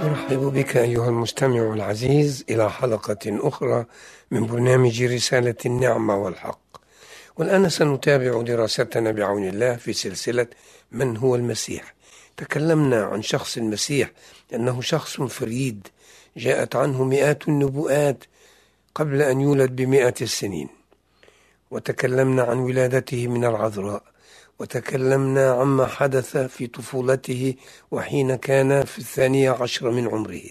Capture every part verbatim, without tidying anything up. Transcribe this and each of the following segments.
أرحب بك أيها المستمع العزيز إلى حلقة أخرى من برنامج رسالة النعمة والحق. والآن سنتابع دراستنا بعون الله في سلسلة من هو المسيح. تكلمنا عن شخص المسيح أنه شخص فريد جاءت عنه مئات النبوءات قبل أن يولد بمئة السنين، وتكلمنا عن ولادته من العذراء، وتكلمنا عما حدث في طفولته وحين كان في الثانية عشر من عمره،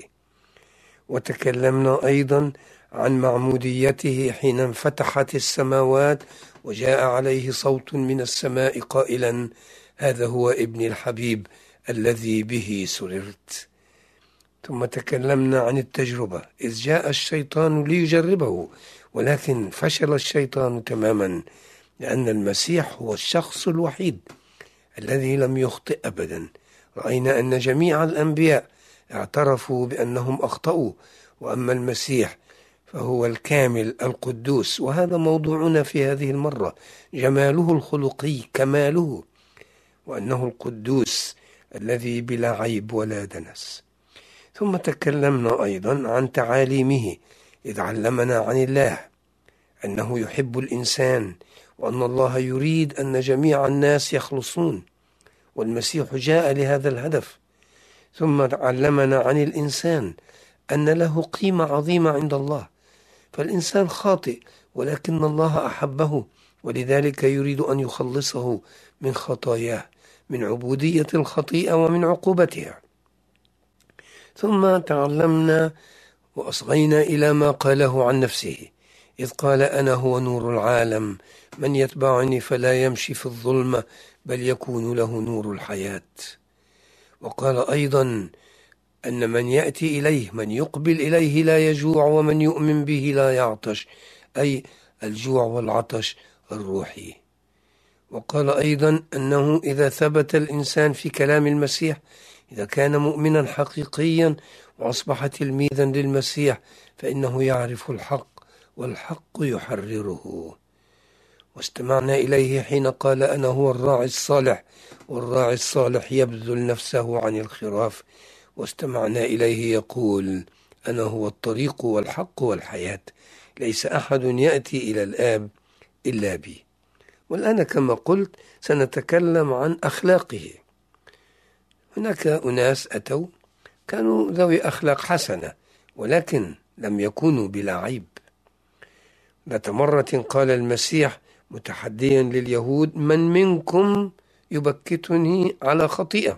وتكلمنا أيضا عن معموديته حين انفتحت السماوات وجاء عليه صوت من السماء قائلا: هذا هو ابن الحبيب الذي به سررت. ثم تكلمنا عن التجربة إذ جاء الشيطان ليجربه، ولكن فشل الشيطان تماما، لأن المسيح هو الشخص الوحيد الذي لم يخطئ أبدا. رأينا أن جميع الأنبياء اعترفوا بأنهم أخطأوا، وأما المسيح فهو الكامل القدوس، وهذا موضوعنا في هذه المرة: جماله الخلقي، كماله، وأنه القدوس الذي بلا عيب ولا دنس. ثم تكلمنا أيضا عن تعاليمه إذ علمنا عن الله أنه يحب الإنسان، وأن الله يريد أن جميع الناس يخلصون، والمسيح جاء لهذا الهدف. ثم علمنا عن الإنسان أن له قيمة عظيمة عند الله، فالإنسان خاطئ ولكن الله أحبه، ولذلك يريد أن يخلصه من خطاياه، من عبودية الخطيئة ومن عقوبتها. ثم تعلمنا وأصغينا إلى ما قاله عن نفسه إذ قال: أنا هو نور العالم، من يتبعني فلا يمشي في الظلمة بل يكون له نور الحياة. وقال أيضا أن من يأتي إليه، من يقبل إليه لا يجوع، ومن يؤمن به لا يعطش، أي الجوع والعطش الروحي. وقال أيضا أنه إذا ثبت الإنسان في كلام المسيح، إذا كان مؤمنا حقيقيا وأصبح تلميذا للمسيح، فإنه يعرف الحق والحق يحرره. واستمعنا إليه حين قال: أنا هو الراعي الصالح، والراعي الصالح يبذل نفسه عن الخراف. واستمعنا إليه يقول: أنا هو الطريق والحق والحياة، ليس أحد يأتي إلى الآب إلا بي. والآن كما قلت سنتكلم عن أخلاقه. هناك أناس أتوا كانوا ذوي أخلاق حسنة، ولكن لم يكونوا بلا عيب. ذات مرة قال المسيح متحديا لليهود: من منكم يبكتني على خطيئة؟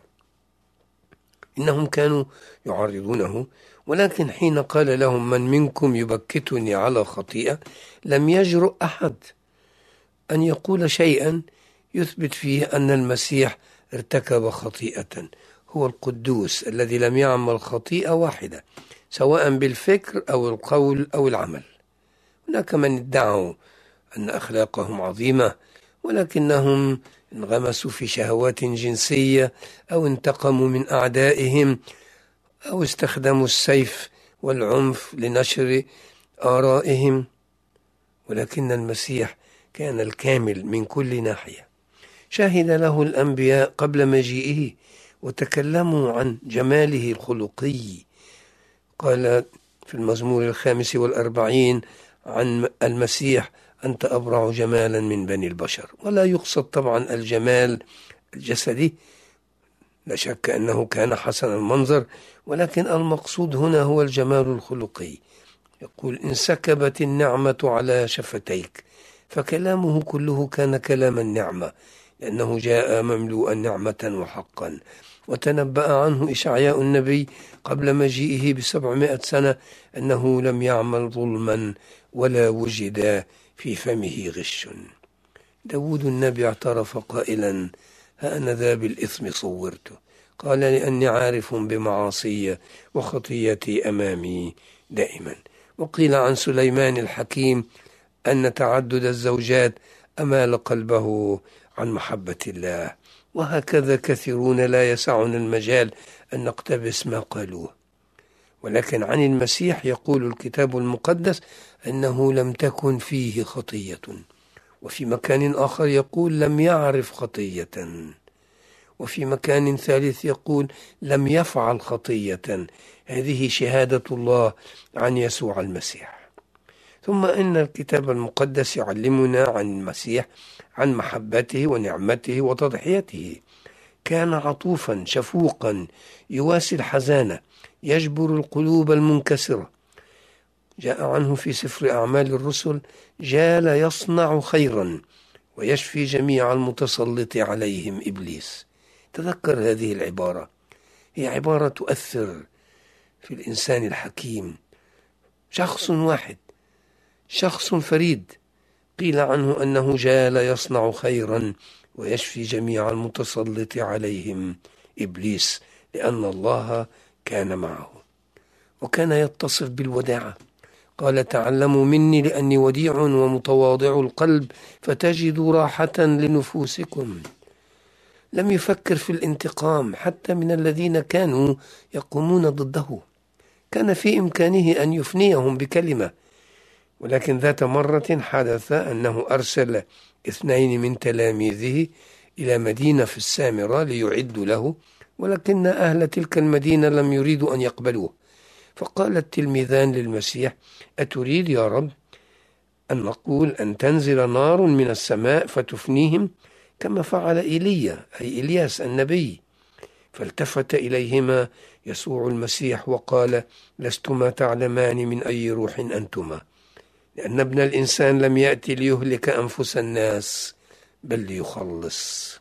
إنهم كانوا يعرضونه، ولكن حين قال لهم من منكم يبكتني على خطيئة، لم يجرؤ أحد أن يقول شيئا يثبت فيه أن المسيح ارتكب خطيئة. هو القدوس الذي لم يعمل خطيئة واحدة، سواء بالفكر أو القول أو العمل. هناك من ادعوا أن أخلاقهم عظيمة، ولكنهم انغمسوا في شهوات جنسية، أو انتقموا من أعدائهم، أو استخدموا السيف والعنف لنشر آرائهم. ولكن المسيح كان الكامل من كل ناحية. شهد له الأنبياء قبل مجيئه وتكلموا عن جماله الخلقي. قال في المزمور الخامس والأربعين عن المسيح: أنت أبرع جمالا من بني البشر. ولا يقصد طبعا الجمال الجسدي، لا شك أنه كان حسن المنظر، ولكن المقصود هنا هو الجمال الخلقي. يقول: إن سكبت النعمة على شفتيك، فكلامه كله كان كلام النعمة، لأنه جاء مملوءا نعمة وحقا. وتنبأ عنه إشعياء النبي قبل مجيئه بسبعمائة سنة أنه لم يعمل ظلما ولا وجد في فمه غش. داود النبي اعترف قائلا: ها أنا ذا بالإثم صورت، قال: لأني عارف بمعاصي وخطيتي أمامي دائما. وقيل عن سليمان الحكيم أن تعدد الزوجات أمال قلبه عن محبة الله. وهكذا كثيرون لا يسعنا المجال أن نقتبس ما قالوه. ولكن عن المسيح يقول الكتاب المقدس أنه لم تكن فيه خطية، وفي مكان آخر يقول لم يعرف خطية. وفي مكان ثالث يقول لم يفعل خطية. هذه شهادة الله عن يسوع المسيح. ثم إن الكتاب المقدس يعلمنا عن المسيح، عن محبته ونعمته وتضحيته. كان عطوفا شفوقا يواسي الحزانة، يجبر القلوب المنكسرة. جاء عنه في سفر أعمال الرسل: جال يصنع خيرا ويشفي جميع المتسلط عليهم إبليس. تذكر هذه العبارة، هي عبارة تؤثر في الإنسان الحكيم. شخص واحد، شخص فريد، قيل عنه أنه جال يصنع خيرا ويشفي جميع المتسلط عليهم إبليس، لأن الله كان معه. وكان يتصف بالوداعة. قال: تعلموا مني لأني وديع ومتواضع القلب فتجدوا راحة لنفوسكم. لم يفكر في الانتقام حتى من الذين كانوا يقومون ضده. كان في إمكانه أن يفنيهم بكلمة، ولكن ذات مرة حدث أنه أرسل اثنين من تلاميذه إلى مدينة في السامرة ليعدوا له، ولكن أهل تلك المدينة لم يريدوا أن يقبلوه. فقال التلميذان للمسيح: أتريد يا رب أن نقول أن تنزل نار من السماء فتفنيهم كما فعل إيليا، أي إلياس النبي؟ فالتفت إليهما يسوع المسيح وقال: لستما تعلمان من أي روح أنتما، لأن ابن الإنسان لم يأتي ليهلك أنفس الناس بل ليخلص.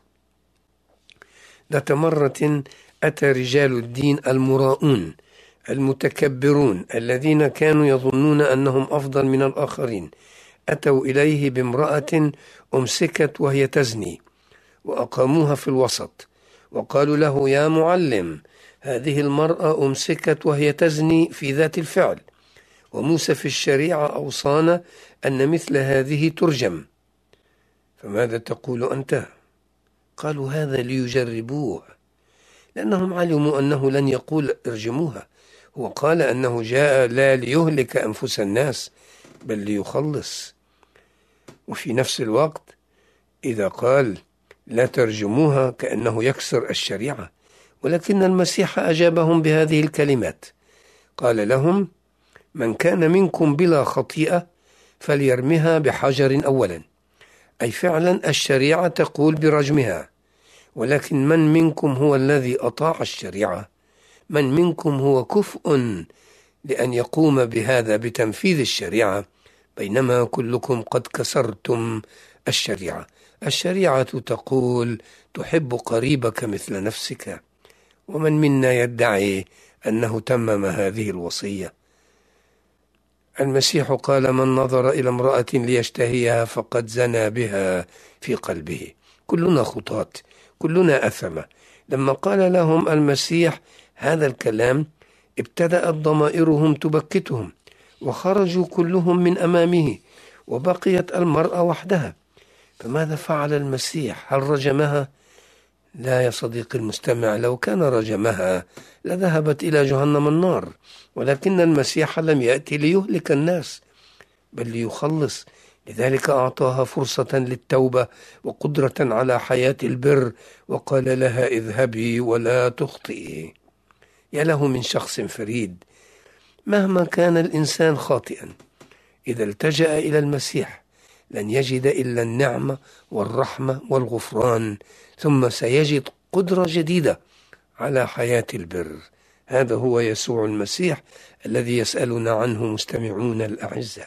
ذات مرة أتى رجال الدين المراؤون المتكبرون الذين كانوا يظنون أنهم أفضل من الآخرين، أتوا إليه بامرأة أمسكت وهي تزني، وأقاموها في الوسط وقالوا له: يا معلم، هذه المرأة أمسكت وهي تزني في ذات الفعل، وموسى في الشريعة أوصانا أن مثل هذه ترجم، فماذا تقول أنت؟ قالوا: هذا ليجربوه، لأنهم علموا أنه لن يقول ارجموها. هو قال أنه جاء لا ليهلك أنفس الناس بل ليخلص. وفي نفس الوقت إذا قال لا ترجموها كأنه يكسر الشريعة. ولكن المسيح أجابهم بهذه الكلمات، قال لهم: من كان منكم بلا خطيئة فليرمها بحجر أولا. أي فعلا الشريعة تقول برجمها، ولكن من منكم هو الذي أطاع الشريعة؟ من منكم هو كفء لأن يقوم بهذا بتنفيذ الشريعة، بينما كلكم قد كسرتم الشريعة. الشريعة تقول تحب قريبك مثل نفسك، ومن منا يدعي أنه تمم هذه الوصية؟ المسيح قال: من نظر إلى امرأة ليشتهيها فقد زنى بها في قلبه. كلنا خطاة، كلنا أثمة. لما قال لهم المسيح هذا الكلام ابتدأت ضمائرهم تبكتهم، وخرجوا كلهم من أمامه، وبقيت المرأة وحدها. فماذا فعل المسيح؟ هل رجمها؟ لا يا صديقي المستمع، لو كان رجمها لذهبت إلى جهنم النار، ولكن المسيح لم يأتي ليهلك الناس بل ليخلص. لذلك أعطاها فرصة للتوبة وقدرة على حياة البر، وقال لها: اذهبي ولا تخطئي. يا له من شخص فريد. مهما كان الإنسان خاطئا، إذا التجأ إلى المسيح لن يجد إلا النعمة والرحمة والغفران، ثم سيجد قدرة جديدة على حياة البر. هذا هو يسوع المسيح الذي يسألنا عنه مستمعون الأعزاء.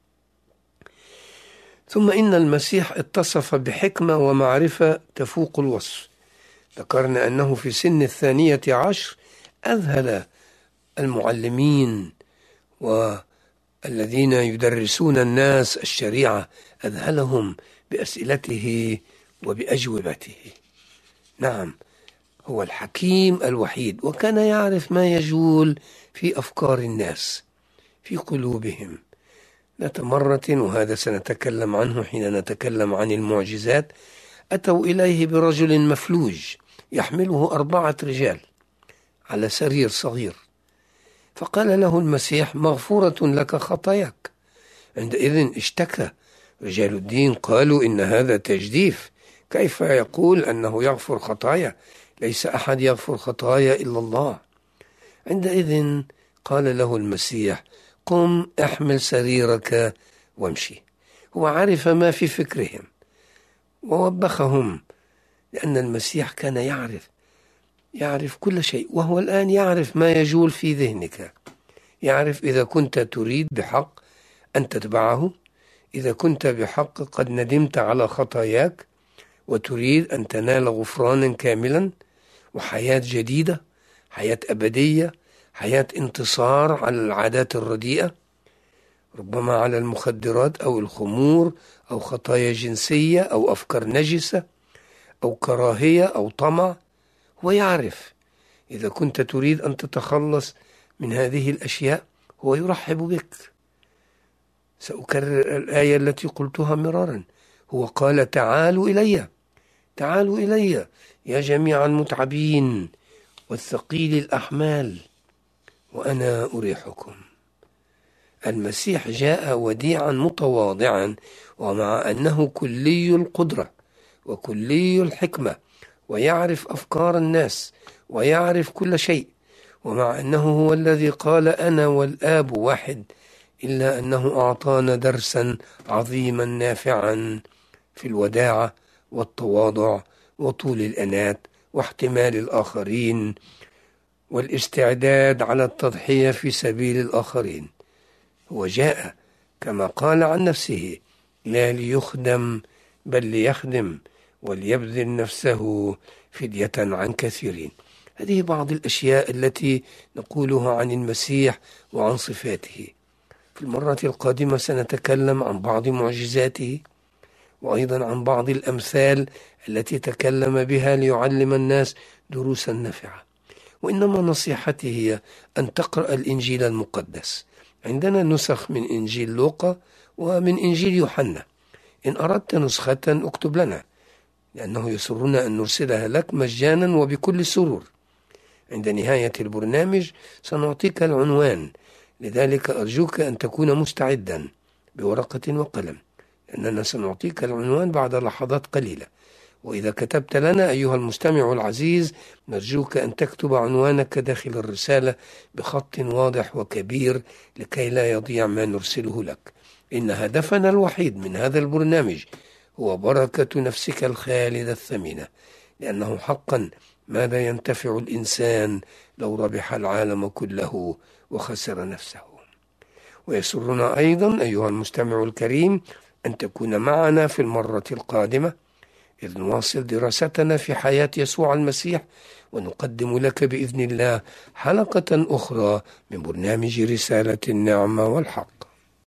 ثم إن المسيح اتصف بحكمة ومعرفة تفوق الوصف. ذكرنا أنه في سن الثانية عشر أذهل المعلمين والذين يدرسون الناس الشريعة، أذهلهم بأسئلته وبأجوبته. نعم، هو الحكيم الوحيد، وكان يعرف ما يجول في أفكار الناس في قلوبهم. ذات مرة، وهذا سنتكلم عنه حين نتكلم عن المعجزات، أتوا إليه برجل مفلوج يحمله أربعة رجال على سرير صغير، فقال له المسيح: مغفورة لك خطاياك. عندئذ اشتكى رجال الدين، قالوا: إن هذا تجديف، كيف يقول أنه يغفر خطايا؟ ليس أحد يغفر خطايا إلا الله. عندئذ قال له المسيح: قم احمل سريرك وامشي. هو عرف ما في فكرهم ووبخهم، لأن المسيح كان يعرف يعرف كل شيء، وهو الآن يعرف ما يجول في ذهنك. يعرف إذا كنت تريد بحق أن تتبعه، إذا كنت بحق قد ندمت على خطاياك وتريد أن تنال غفرانا كاملا وحياة جديدة، حياة أبدية، حياة انتصار على العادات الرديئة، ربما على المخدرات أو الخمور أو خطايا جنسية أو أفكار نجسة أو كراهية أو طمع. هو يعرف إذا كنت تريد أن تتخلص من هذه الأشياء، هو يرحب بك. سأكرر الآية التي قلتها مرارا. هو قال: تعالوا إلي، تعالوا إلي يا جميع المتعبين والثقيل الأحمال وأنا أريحكم. المسيح جاء وديعا متواضعا، ومع أنه كلي القدرة وكلي الحكمة ويعرف أفكار الناس ويعرف كل شيء، ومع أنه هو الذي قال: أنا والآب واحد، إلا أنه أعطانا درسا عظيما نافعا في الوداعة والتواضع وطول الأنات واحتمال الآخرين والاستعداد على التضحية في سبيل الآخرين. هو جاء كما قال عن نفسه: لا ليخدم بل ليخدم وليبذل نفسه فدية عن كثيرين. هذه بعض الأشياء التي نقولها عن المسيح وعن صفاته. في المرة القادمة سنتكلم عن بعض معجزاته، وأيضا عن بعض الأمثال التي تكلم بها ليعلم الناس دروسا نافعة. وإنما نصيحتي هي أن تقرأ الإنجيل المقدس. عندنا نسخ من إنجيل لوقا ومن إنجيل يوحنا. إن أردت نسخة اكتب لنا، لأنه يسرنا أن نرسلها لك مجانا وبكل سرور. عند نهاية البرنامج سنعطيك العنوان، لذلك أرجوك أن تكون مستعدا بورقة وقلم، لأننا سنعطيك العنوان بعد لحظات قليلة. وإذا كتبت لنا أيها المستمع العزيز، نرجوك أن تكتب عنوانك داخل الرسالة بخط واضح وكبير لكي لا يضيع ما نرسله لك. إن هدفنا الوحيد من هذا البرنامج هو بركة نفسك الخالدة الثمينة، لأنه حقا ماذا ينتفع الإنسان لو ربح العالم كله وخسر نفسه؟ ويسرنا أيضا أيها المستمع الكريم أن تكون معنا في المرة القادمة، إذ نواصل دراستنا في حياة يسوع المسيح، ونقدم لك بإذن الله حلقة أخرى من برنامج رسالة النعمة والحق.